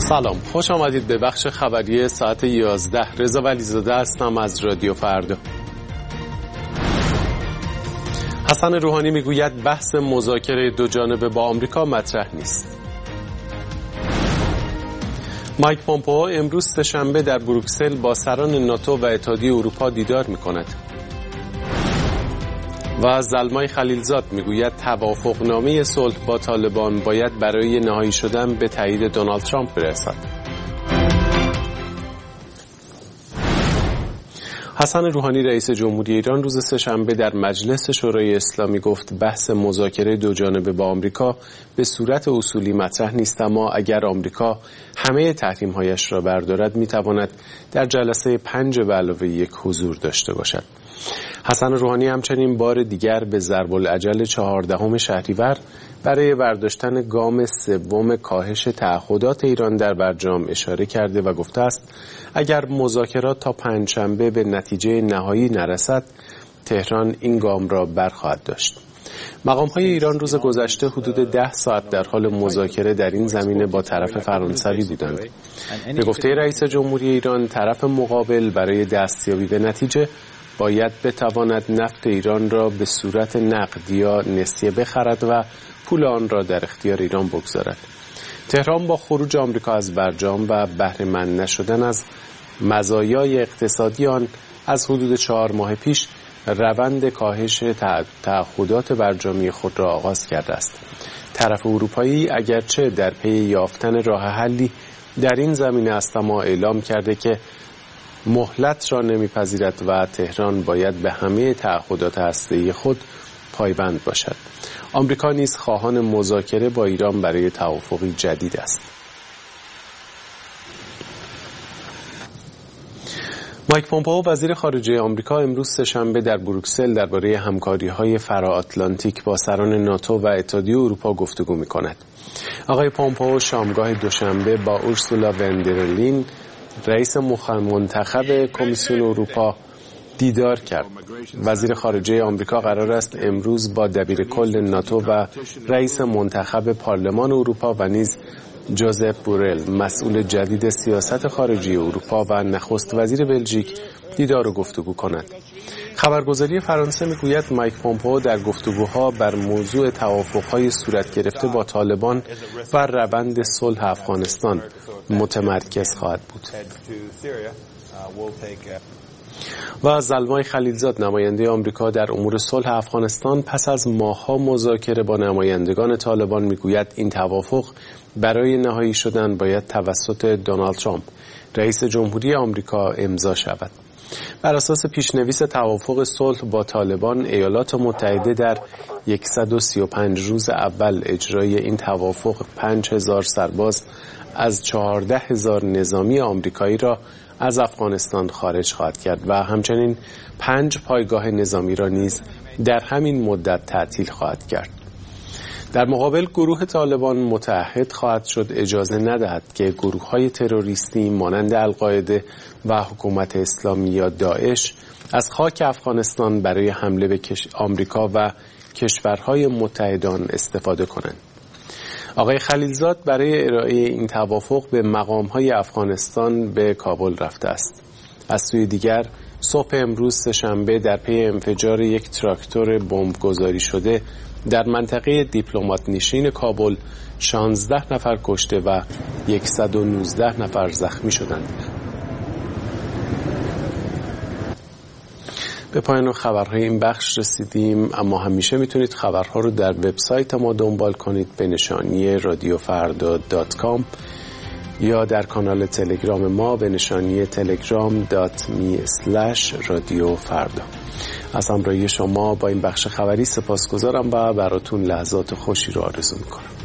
سلام، خوش آمدید به بخش خبری ساعت 11. رضا ولیزاده هستم از رادیو فردا. حسن روحانی میگوید بحث مذاکره دو جانبه با آمریکا مطرح نیست. مایک پومپئو امروز سه‌شنبه در بروکسل با سران ناتو و اتحادیه اروپا دیدار می‌کند. و زلمای خلیلزاد میگوید توافقنامه صلح با طالبان باید برای نهایی شدن به تایید دونالد ترامپ برسد. حسن روحانی رئیس جمهوری ایران روز سه‌شنبه در مجلس شورای اسلامی گفت بحث مذاکره دو جانبه با آمریکا به صورت اصولی مطرح نیست، اما اگر آمریکا همه تحریم‌هایش را بردارد می‌تواند در جلسه 5+1 حضور داشته باشد. حسن روحانی همچنین بار دیگر به ضرب العجل 14 شهریور برای برداشتن گام سوم کاهش تعهدات ایران در برجام اشاره کرده و گفته است اگر مذاکرات تا پنجشنبه به نتیجه نهایی نرسد، تهران این گام را برخواهد داشت. مقام‌های ایران روز گذشته حدود 10 ساعت در حال مذاکره در این زمینه با طرف فرانسوی بودند. به گفته رئیس جمهوری ایران، طرف مقابل برای دستیابی به نتیجه باید بتواند نفت ایران را به صورت نقد یا نسیه بخرد و پول آن را در اختیار ایران بگذارد. تهران با خروج آمریکا از برجام و بهره مند نشدن از مزایای اقتصادی آن از حدود 4 ماه پیش روند کاهش تعهدات برجامی خود را آغاز کرده است. طرف اروپایی اگرچه در پی یافتن راه حلی در این زمینه است، اما اعلام کرده که مهلت را نمیپذیرد و تهران باید به همه تعهدات هسته‌ای خود پایبند باشد. آمریکا نیز خواهان مذاکره با ایران برای توافقی جدید است. مایک پومپئو وزیر خارجه آمریکا امروز سه‌شنبه در بروکسل درباره همکاری‌های فرا-آتلانتیک با سران ناتو و اتحادیه اروپا گفتگو می‌کند. آقای پومپئو شامگاه دوشنبه با اورسولا وندرلین رئیس منتخب کمیسیون اروپا دیدار کرد. وزیر خارجه آمریکا قرار است امروز با دبیرکل ناتو و رئیس منتخب پارلمان اروپا و نیز جوزپ بورل مسئول جدید سیاست خارجی اروپا و نخست وزیر بلژیک دیدار و گفتگو کند. خبرگزاری فرانسه میگوید مایک پومپئو در گفتگوها بر موضوع توافق‌های صورت گرفته با طالبان و روند صلح افغانستان متمرکز خواهد بود. و زلمای خلیلزاد نماینده آمریکا در امور صلح افغانستان پس از ماه‌ها مذاکره با نمایندگان طالبان میگوید این توافق برای نهایی شدن باید توسط دونالد ترامپ رئیس جمهوری آمریکا امضا شود. بر اساس پیشنویس توافق صلح با طالبان، ایالات متحده در 135 روز اول اجرای این توافق 5000 سرباز از 14000 نظامی آمریکایی را از افغانستان خارج خواهد کرد و همچنین 5 پایگاه نظامی را نیز در همین مدت تعطیل خواهد کرد. در مقابل گروه طالبان متعهد خواهد شد اجازه ندهد که گروه‌های تروریستی مانند القاعده و حکومت اسلامی یا داعش از خاک افغانستان برای حمله به آمریکا و کشورهای متحدان استفاده کنند. آقای خلیلزاد برای ارائه این توافق به مقام‌های افغانستان به کابل رفته است. از سوی دیگر صبح امروز سه‌شنبه در پی انفجار یک تراکتور بمبگذاری شده در منطقه دیپلمات نشین کابل 16 نفر کشته و 119 نفر زخمی شدند. به پایان خبرهای این بخش رسیدیم، اما همیشه میتونید خبرها رو در وبسایت ما دنبال کنید به نشانی radiofarda.com یا در کانال تلگرام ما به نشانی telegram.me/radiofarda. از همراهی شما با این بخش خبری سپاسگزارم و براتون لحظات خوشی رو آرزو میکنم.